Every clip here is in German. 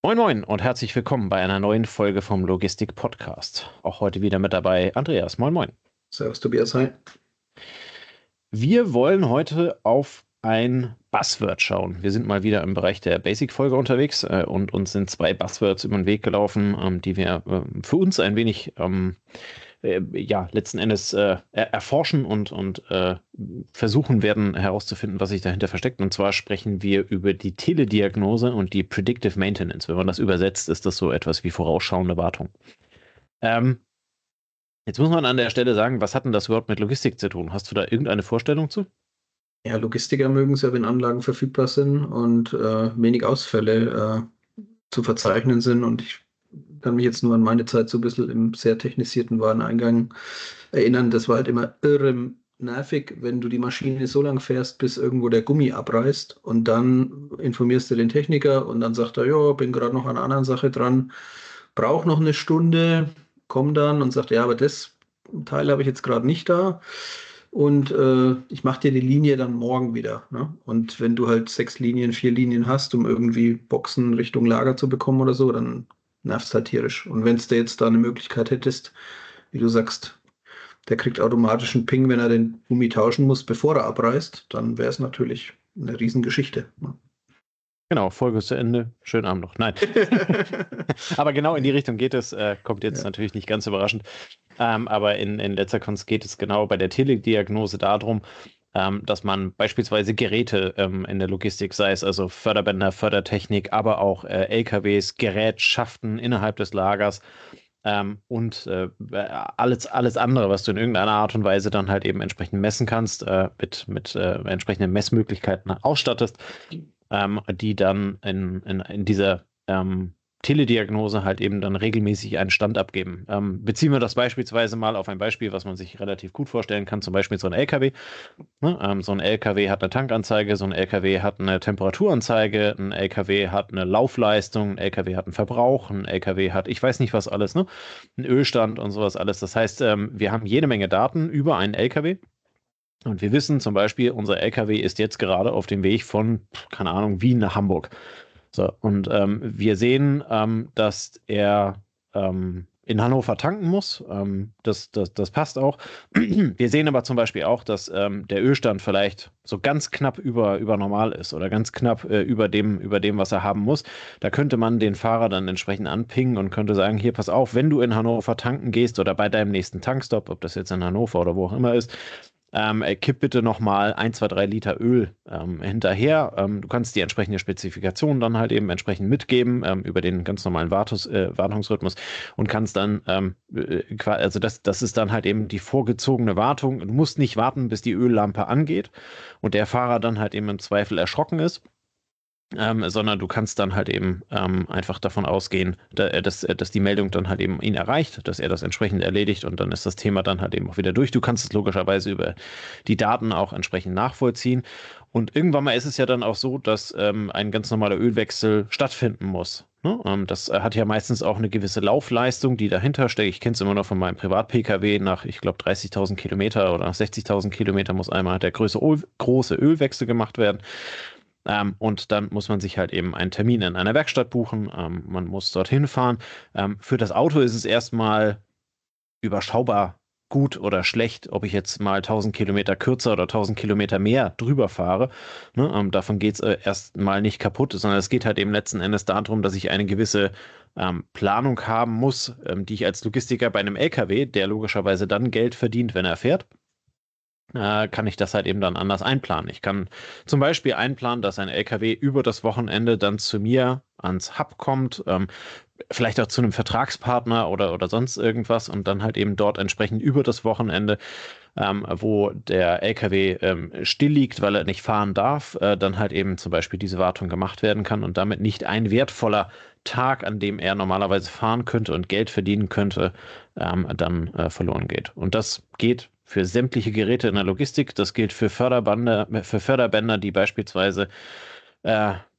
Moin Moin und herzlich willkommen bei einer neuen Folge vom Logistik Podcast. Auch heute wieder mit dabei Andreas. Moin Moin. Servus Tobias, hi. Wir wollen heute auf ein Buzzword schauen. Wir sind mal wieder im Bereich der Basic-Folge unterwegs und uns sind zwei Buzzwords über den Weg gelaufen, die wir für uns ein wenig ja, letzten Endes erforschen und versuchen werden herauszufinden, was sich dahinter versteckt. Und zwar sprechen wir über die Telediagnose und die Predictive Maintenance. Wenn man das übersetzt, ist das so etwas wie vorausschauende Wartung. Ähm, Jetzt muss man an der Stelle sagen, was hat denn das überhaupt mit Logistik zu tun? Hast du da irgendeine Vorstellung zu? Ja, Logistiker mögen es ja, wenn Anlagen verfügbar sind und wenig Ausfälle zu verzeichnen sind. Und ich kann mich jetzt nur an meine Zeit so ein bisschen im sehr technisierten Wareneingang erinnern. Das war halt immer irre nervig, wenn du die Maschine so lang fährst, bis irgendwo der Gummi abreißt und dann informierst du den Techniker und dann sagt er, ja, bin gerade noch an einer anderen Sache dran, brauche noch eine Stunde, komm dann und sagt, ja, aber das Teil habe ich jetzt gerade nicht da. Und ich mache dir die Linie dann morgen wieder. Ne? Und wenn du halt 6 Linien, 4 Linien hast, um irgendwie Boxen Richtung Lager zu bekommen oder so, dann nervst halt tierisch. Und wenn du jetzt da eine Möglichkeit hättest, wie du sagst, der kriegt automatisch einen Ping, wenn er den Gummi tauschen muss, bevor er abreißt, dann wäre es natürlich eine Riesengeschichte. Ne? Genau, Folge ist zu Ende. Schönen Abend noch. Nein. Aber genau in die Richtung geht es. Kommt jetzt Ja. natürlich nicht ganz überraschend. Aber in letzter Konsequenz geht es genau bei der Telediagnose darum, dass man beispielsweise Geräte in der Logistik, sei es also Förderbänder, Fördertechnik, aber auch LKWs, Gerätschaften innerhalb des Lagers und alles andere, was du in irgendeiner Art und Weise dann halt eben entsprechend messen kannst, mit entsprechenden Messmöglichkeiten ausstattest, die dann in dieser Telediagnose halt eben dann regelmäßig einen Stand abgeben. Beziehen wir das beispielsweise mal auf ein Beispiel, was man sich relativ gut vorstellen kann, zum Beispiel so ein LKW. Ne? So ein LKW hat eine Tankanzeige, so ein LKW hat eine Temperaturanzeige, ein LKW hat eine Laufleistung, ein LKW hat einen Verbrauch, ein LKW hat, ich weiß nicht was alles, ne? Ein Ölstand und sowas alles. Das heißt, wir haben jede Menge Daten über einen LKW. Und wir wissen zum Beispiel, unser LKW ist jetzt gerade auf dem Weg von, keine Ahnung, Wien nach Hamburg. So, und wir sehen, dass er in Hannover tanken muss. Das passt auch. Wir sehen aber zum Beispiel auch, dass der Ölstand vielleicht so ganz knapp über normal ist oder ganz knapp über dem, was er haben muss. Da könnte man den Fahrer dann entsprechend anpingen und könnte sagen, hier, pass auf, wenn du in Hannover tanken gehst oder bei deinem nächsten Tankstop, ob das jetzt in Hannover oder wo auch immer ist, kipp bitte nochmal 1, 2, 3 Liter Öl hinterher. Du kannst die entsprechende Spezifikation dann halt eben entsprechend mitgeben über den ganz normalen Wartungsrhythmus und kannst dann, also das ist dann halt eben die vorgezogene Wartung. Du musst nicht warten, bis die Öllampe angeht und der Fahrer dann halt eben im Zweifel erschrocken ist. Sondern du kannst dann halt eben einfach davon ausgehen, dass die Meldung dann halt eben ihn erreicht, dass er das entsprechend erledigt und dann ist das Thema dann halt eben auch wieder durch. Du kannst es logischerweise über die Daten auch entsprechend nachvollziehen. Und irgendwann mal ist es ja dann auch so, dass ein ganz normaler Ölwechsel stattfinden muss. Ne? Das hat ja meistens auch eine gewisse Laufleistung, die dahinter steckt. Ich kenne es immer noch von meinem Privat-Pkw. Nach, ich glaube, 30.000 Kilometer oder nach 60.000 Kilometer muss einmal der große Ölwechsel gemacht werden. Und dann muss man sich halt eben einen Termin in einer Werkstatt buchen. Man muss dorthin fahren. Für das Auto ist es erstmal überschaubar gut oder schlecht, ob ich jetzt mal 1000 Kilometer kürzer oder 1000 Kilometer mehr drüber fahre. Ne? Davon geht es erstmal nicht kaputt, sondern es geht halt eben letzten Endes darum, dass ich eine gewisse Planung haben muss, die ich als Logistiker bei einem LKW, der logischerweise dann Geld verdient, wenn er fährt, kann ich das halt eben dann anders einplanen. Ich kann zum Beispiel einplanen, dass ein LKW über das Wochenende dann zu mir ans Hub kommt, vielleicht auch zu einem Vertragspartner oder sonst irgendwas und dann halt eben dort entsprechend über das Wochenende, wo der LKW still liegt, weil er nicht fahren darf, dann halt eben zum Beispiel diese Wartung gemacht werden kann und damit nicht ein wertvoller Tag, an dem er normalerweise fahren könnte und Geld verdienen könnte, dann verloren geht. Und das geht für sämtliche Geräte in der Logistik. Das gilt für Förderbänder, die beispielsweise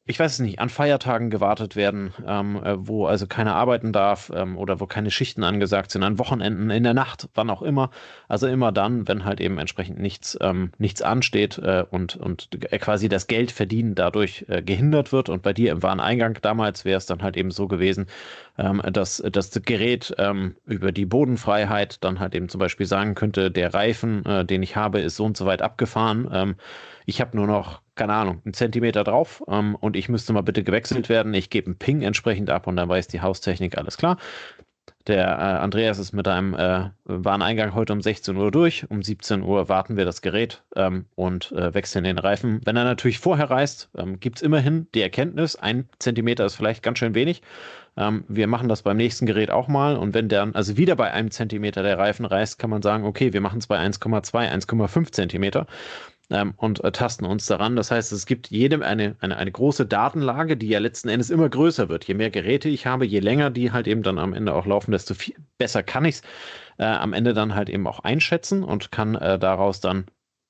ich weiß es nicht, an Feiertagen gewartet werden, wo also keiner arbeiten darf, oder wo keine Schichten angesagt sind, an Wochenenden, in der Nacht, wann auch immer. Also immer dann, wenn halt eben entsprechend nichts ansteht, und quasi das Geldverdienen dadurch gehindert wird. Und bei dir im Wareneingang damals wäre es dann halt eben so gewesen, dass das Gerät über die Bodenfreiheit dann halt eben zum Beispiel sagen könnte, der Reifen, den ich habe, ist so und so weit abgefahren. Ich habe nur noch, keine Ahnung, einen Zentimeter drauf, und ich müsste mal bitte gewechselt werden. Ich gebe einen Ping entsprechend ab und dann weiß die Haustechnik, alles klar. Der Andreas ist mit einem Wareneingang heute um 16 Uhr durch. Um 17 Uhr warten wir das Gerät und wechseln den Reifen. Wenn er natürlich vorher reißt, gibt es immerhin die Erkenntnis, 1 Zentimeter ist vielleicht ganz schön wenig. Wir machen das beim nächsten Gerät auch mal. Und wenn der also wieder bei 1 Zentimeter der Reifen reißt, kann man sagen, okay, wir machen es bei 1,2, 1,5 Zentimeter, und tasten uns daran. Das heißt, es gibt jedem eine große Datenlage, die ja letzten Endes immer größer wird. Je mehr Geräte ich habe, je länger die halt eben dann am Ende auch laufen, desto viel besser kann ich es am Ende dann halt eben auch einschätzen und kann daraus dann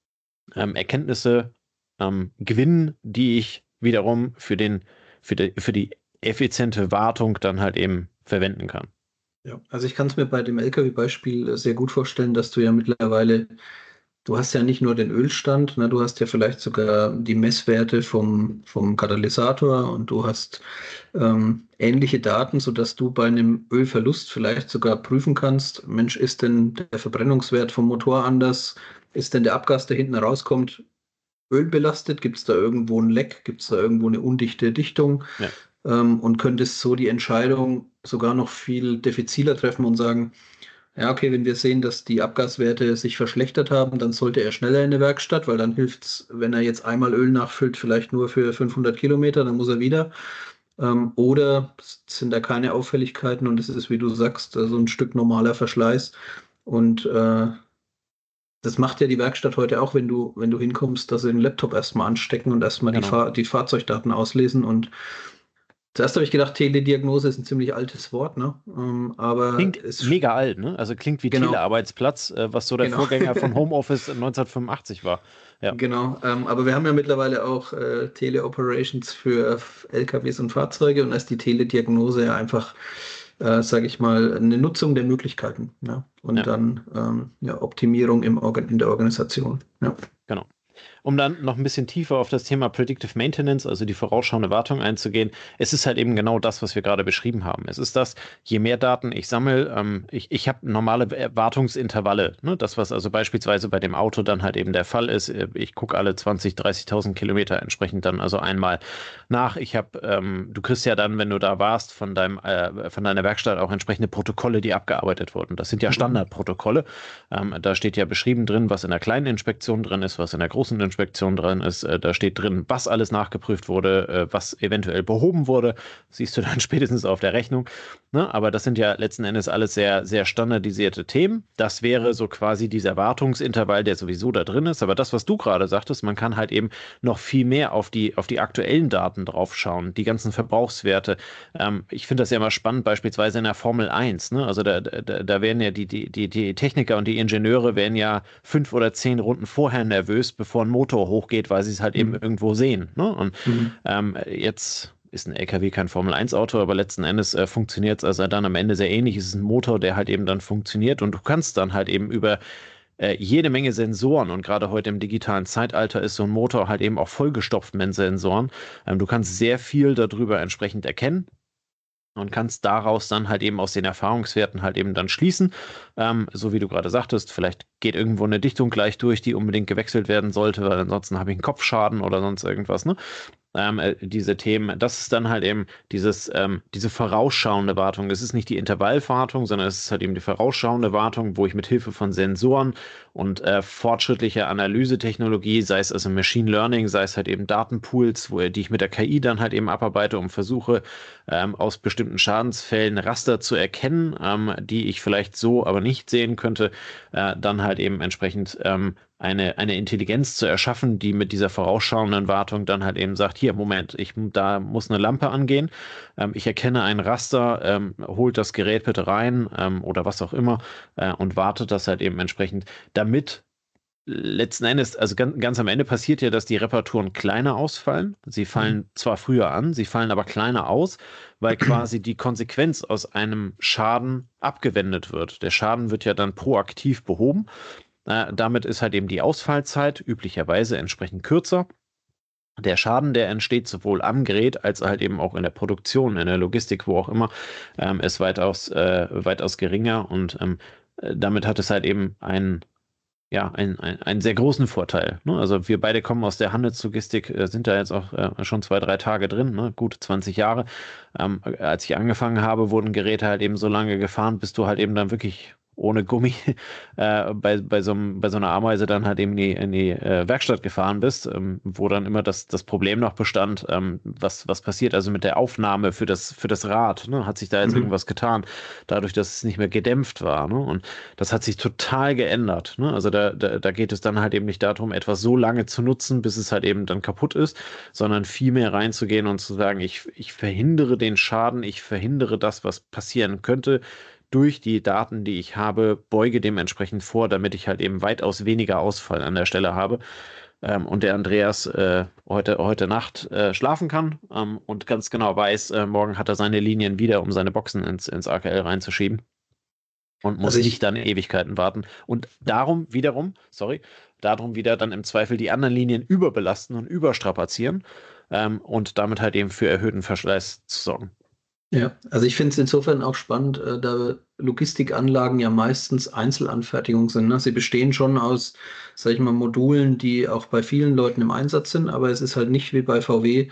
Erkenntnisse gewinnen, die ich wiederum für die effiziente Wartung dann halt eben verwenden kann. Ja, also ich kann es mir bei dem LKW-Beispiel sehr gut vorstellen, dass du ja mittlerweile, du hast ja nicht nur den Ölstand, ne, du hast ja vielleicht sogar die Messwerte vom Katalysator und du hast ähnliche Daten, sodass du bei einem Ölverlust vielleicht sogar prüfen kannst, Mensch, ist denn der Verbrennungswert vom Motor anders? Ist denn der Abgas, der hinten rauskommt, ölbelastet? Gibt es da irgendwo ein Leck? Gibt es da irgendwo eine undichte Dichtung? Ja, Und könntest so die Entscheidung sogar noch viel diffiziler treffen und sagen, ja, okay, wenn wir sehen, dass die Abgaswerte sich verschlechtert haben, dann sollte er schneller in die Werkstatt, weil dann hilft es, wenn er jetzt einmal Öl nachfüllt, vielleicht nur für 500 Kilometer, dann muss er wieder. Oder sind da keine Auffälligkeiten und es ist, wie du sagst, so ein Stück normaler Verschleiß. Und das macht ja die Werkstatt heute auch, wenn du hinkommst, dass sie den Laptop erstmal anstecken und erstmal genau. Die Fahrzeugdaten auslesen. Und zuerst habe ich gedacht, Telediagnose ist ein ziemlich altes Wort, ne? Aber Klingt es, mega alt, ne? Also klingt wie genau, Telearbeitsplatz, was so der genau. Vorgänger von Homeoffice 1985 war. Ja, Genau, aber wir haben ja mittlerweile auch Teleoperations für LKWs und Fahrzeuge und da ist die Telediagnose ja einfach, sage ich mal, eine Nutzung der Möglichkeiten, ja? Und ja, dann ja, Optimierung in der Organisation. Ja. genau. Um dann noch ein bisschen tiefer auf das Thema Predictive Maintenance, also die vorausschauende Wartung einzugehen, es ist halt eben genau das, was wir gerade beschrieben haben. Es ist das, je mehr Daten ich sammle, ich habe normale Wartungsintervalle, ne? Das, was also beispielsweise bei dem Auto dann halt eben der Fall ist. Ich gucke alle 20.000, 30.000 Kilometer entsprechend dann also einmal nach. Du kriegst ja dann, wenn du da warst, von deiner Werkstatt auch entsprechende Protokolle, die abgearbeitet wurden. Das sind ja Mhm. Standardprotokolle. Da steht ja beschrieben drin, was in der kleinen Inspektion drin ist, was in der großen Inspektion drin ist. Da steht drin, was alles nachgeprüft wurde, was eventuell behoben wurde. Siehst du dann spätestens auf der Rechnung. Ne? Aber das sind ja letzten Endes alles sehr, sehr standardisierte Themen. Das wäre so quasi dieser Wartungsintervall, der sowieso da drin ist. Aber das, was du gerade sagtest, man kann halt eben noch viel mehr auf die aktuellen Daten draufschauen, die ganzen Verbrauchswerte. Ich finde das ja immer spannend, beispielsweise in der Formel 1. Ne? Also da werden ja die Techniker und die Ingenieure werden ja 5 oder 10 Runden vorher nervös, bevor ein Motor hochgeht, weil sie es halt eben Mhm. irgendwo sehen. Ne? Und Mhm. jetzt ist ein LKW kein Formel-1-Auto, aber letzten Endes funktioniert es also dann am Ende sehr ähnlich. Es ist ein Motor, der halt eben dann funktioniert und du kannst dann halt eben über jede Menge Sensoren und gerade heute im digitalen Zeitalter ist so ein Motor halt eben auch vollgestopft mit Sensoren. Du kannst sehr viel darüber entsprechend erkennen und kannst daraus dann halt eben aus den Erfahrungswerten halt eben dann schließen. So wie du gerade sagtest, vielleicht geht irgendwo eine Dichtung gleich durch, die unbedingt gewechselt werden sollte, weil ansonsten habe ich einen Kopfschaden oder sonst irgendwas, ne? Diese Themen, das ist dann halt eben diese vorausschauende Wartung. Es ist nicht die Intervallwartung, sondern es ist halt eben die vorausschauende Wartung, wo ich mit Hilfe von Sensoren und fortschrittlicher Analysetechnologie, sei es also Machine Learning, sei es halt eben Datenpools, die ich mit der KI dann halt eben abarbeite und versuche, aus bestimmten Schadensfällen Raster zu erkennen, die ich vielleicht so aber nicht sehen könnte, dann halt eben entsprechend eine Intelligenz zu erschaffen, die mit dieser vorausschauenden Wartung dann halt eben sagt, hier, Moment, da muss eine Lampe angehen, ich erkenne ein Raster, holt das Gerät bitte rein oder was auch immer und wartet das halt eben entsprechend, damit letzten Endes, also ganz am Ende passiert ja, dass die Reparaturen kleiner ausfallen. Sie fallen zwar früher an, sie fallen aber kleiner aus, weil quasi die Konsequenz aus einem Schaden abgewendet wird. Der Schaden wird ja dann proaktiv behoben. Damit ist halt eben die Ausfallzeit üblicherweise entsprechend kürzer. Der Schaden, der entsteht sowohl am Gerät als halt eben auch in der Produktion, in der Logistik, wo auch immer, ist weitaus geringer und damit hat es halt eben einen sehr großen Vorteil. Ne? Also wir beide kommen aus der Handelslogistik, sind da jetzt auch schon 2, 3 Tage drin, ne? Gut 20 Jahre. Als ich angefangen habe, wurden Geräte halt eben so lange gefahren, bis du halt eben dann wirklich ohne Gummi bei so einer Ameise dann halt eben in die Werkstatt gefahren bist, wo dann immer das Problem noch bestand, was passiert also mit der Aufnahme für das Rad, ne? Hat sich da jetzt irgendwas getan, dadurch, dass es nicht mehr gedämpft war, ne? Und das hat sich total geändert, ne? Also da geht es dann halt eben nicht darum, etwas so lange zu nutzen, bis es halt eben dann kaputt ist, sondern viel mehr reinzugehen und zu sagen, ich verhindere den Schaden, ich verhindere das, was passieren könnte, durch die Daten, die ich habe, beuge dementsprechend vor, damit ich halt eben weitaus weniger Ausfall an der Stelle habe. Und der Andreas heute Nacht schlafen kann und ganz genau weiß, morgen hat er seine Linien wieder, um seine Boxen ins AKL reinzuschieben und muss Also nicht dann Ewigkeiten warten. Und darum wieder dann im Zweifel die anderen Linien überbelasten und überstrapazieren und damit halt eben für erhöhten Verschleiß zu sorgen. Ja, also ich finde es insofern auch spannend, da Logistikanlagen ja meistens Einzelanfertigung sind. Ne? Sie bestehen schon aus, sag ich mal, Modulen, die auch bei vielen Leuten im Einsatz sind, aber es ist halt nicht wie bei VW,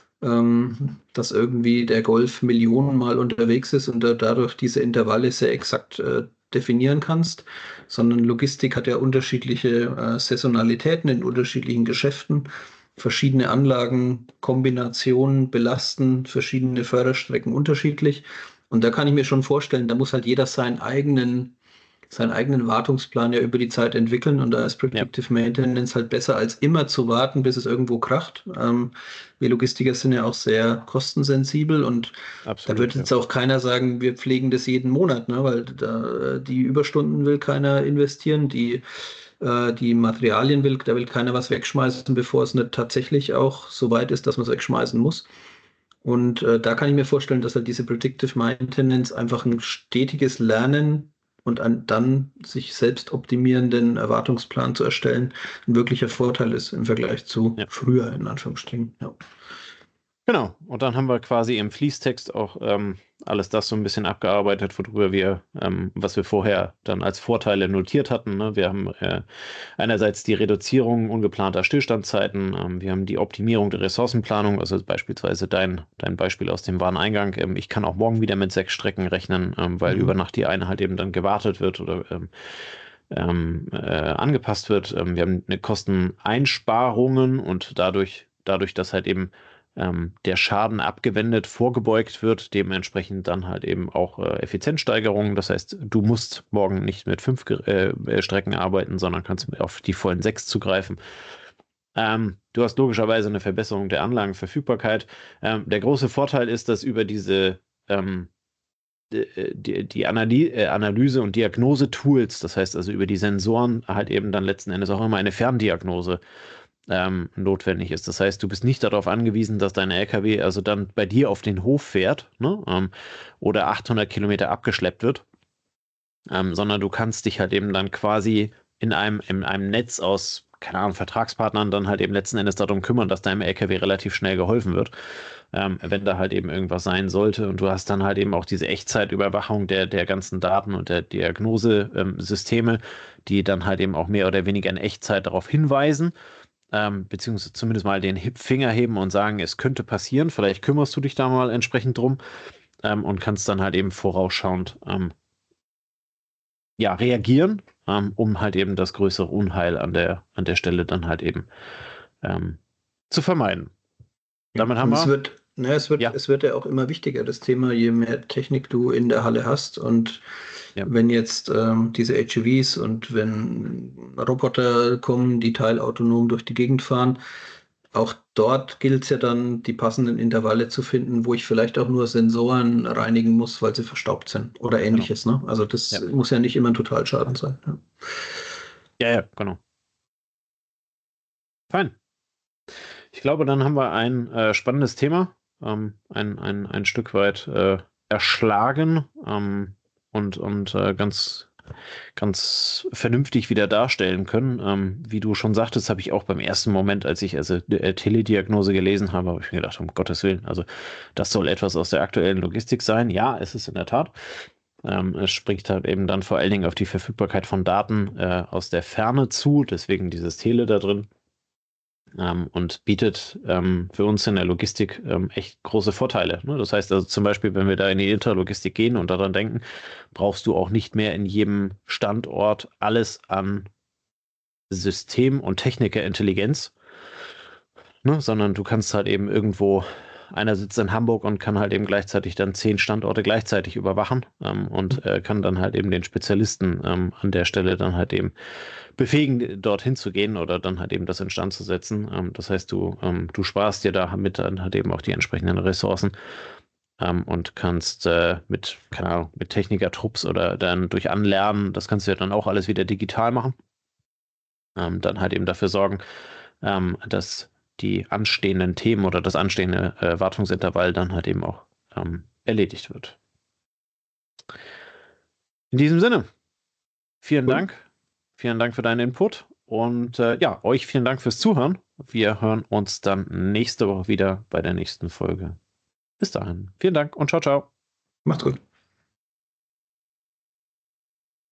dass irgendwie der Golf Millionenmal unterwegs ist und du dadurch diese Intervalle sehr exakt definieren kannst, sondern Logistik hat ja unterschiedliche Saisonalitäten in unterschiedlichen Geschäften. Verschiedene Anlagenkombinationen belasten verschiedene Förderstrecken unterschiedlich. Und da kann ich mir schon vorstellen, da muss halt jeder seinen eigenen Wartungsplan ja über die Zeit entwickeln. Und da ist Ja, Predictive Maintenance halt besser, als immer zu warten, bis es irgendwo kracht. Wir Logistiker sind ja auch sehr kostensensibel und da absolut, wird ja. jetzt auch keiner sagen, wir pflegen das jeden Monat, ne? Weil die Überstunden will keiner investieren, die Materialien da will keiner was wegschmeißen, bevor es nicht tatsächlich auch so weit ist, dass man es wegschmeißen muss. Und da kann ich mir vorstellen, dass halt diese Predictive Maintenance einfach ein stetiges Lernen und dann sich selbst optimierenden Erwartungsplan zu erstellen, ein wirklicher Vorteil ist im Vergleich zu Ja. früher, in Anführungsstrichen. Ja. Genau, und dann haben wir quasi im Fließtext auch alles das so ein bisschen abgearbeitet, was wir vorher dann als Vorteile notiert hatten. Ne? Wir haben einerseits die Reduzierung ungeplanter Stillstandzeiten, wir haben die Optimierung der Ressourcenplanung, also beispielsweise dein Beispiel aus dem Wareneingang. Ich kann auch morgen wieder mit 6 Strecken rechnen, weil über Nacht die eine halt eben dann gewartet wird oder angepasst wird. Wir haben eine Kosteneinsparungen und dadurch, dass halt eben der Schaden abgewendet, vorgebeugt wird, dementsprechend dann halt eben auch Effizienzsteigerungen. Das heißt, du musst morgen nicht mit 5 Strecken arbeiten, sondern kannst auf die vollen 6 zugreifen. Du hast logischerweise eine Verbesserung der Anlagenverfügbarkeit. Der große Vorteil ist, dass über diese die Analyse und Diagnose-Tools, das heißt also über die Sensoren, halt eben dann letzten Endes auch immer eine Ferndiagnose notwendig ist. Das heißt, du bist nicht darauf angewiesen, dass dein LKW also dann bei dir auf den Hof fährt, ne, oder 800 Kilometer abgeschleppt wird, sondern du kannst dich halt eben dann quasi in einem Netz aus, keine Ahnung, Vertragspartnern dann halt eben letzten Endes darum kümmern, dass deinem LKW relativ schnell geholfen wird, wenn da halt eben irgendwas sein sollte. Und du hast dann halt eben auch diese Echtzeitüberwachung der ganzen Daten und der Diagnosesysteme, die dann halt eben auch mehr oder weniger in Echtzeit darauf hinweisen, beziehungsweise zumindest mal den Finger heben und sagen, es könnte passieren, vielleicht kümmerst du dich da mal entsprechend drum, und kannst dann halt eben vorausschauend ja, reagieren, um halt eben das größere Unheil an der Stelle dann halt eben zu vermeiden. Ja. Damit haben Und wir, ja, es wird ja auch immer wichtiger, das Thema, je mehr Technik du in der Halle hast. Und ja, wenn jetzt diese HUVs und wenn Roboter kommen, die teilautonom durch die Gegend fahren, auch dort gilt es ja dann, die passenden Intervalle zu finden, wo ich vielleicht auch nur Sensoren reinigen muss, weil sie verstaubt sind oder genau. ähnliches. Ne? Also das Ja, muss ja nicht immer ein Totalschaden sein. Ja. ja, ja, genau. Fein. Ich glaube, dann haben wir ein spannendes Thema, ein Stück weit erschlagen und ganz, ganz vernünftig wieder darstellen können. Wie du schon sagtest, habe ich auch beim ersten Moment, als ich also Telediagnose gelesen habe ich mir gedacht, um Gottes Willen, also das soll etwas aus der aktuellen Logistik sein. Ja, es ist in der Tat. Es spricht halt eben dann vor allen Dingen auf die Verfügbarkeit von Daten aus der Ferne zu, deswegen dieses Tele da drin. Und bietet für uns in der Logistik echt große Vorteile. Ne? Das heißt also zum Beispiel, wenn wir da in die Interlogistik gehen und daran denken, brauchst du auch nicht mehr in jedem Standort alles an System- und Technikerintelligenz, ne? Sondern du kannst halt eben irgendwo, einer sitzt in Hamburg und kann halt eben gleichzeitig dann 10 Standorte gleichzeitig überwachen und kann dann halt eben den Spezialisten an der Stelle dann halt eben befähigen, dorthin zu gehen oder dann halt eben das instand zu setzen. Das heißt, du sparst dir damit dann halt eben auch die entsprechenden Ressourcen und kannst keine Ahnung, mit Technikertrupps oder dann durch Anlernen, das kannst du ja dann auch alles wieder digital machen, dann halt eben dafür sorgen, dass die anstehenden Themen oder das anstehende Wartungsintervall dann halt eben auch erledigt wird. In diesem Sinne, vielen Dank. Vielen Dank für deinen Input und ja, euch vielen Dank fürs Zuhören. Wir hören uns dann nächste Woche wieder bei der nächsten Folge. Bis dahin, vielen Dank und ciao, ciao. Macht's gut.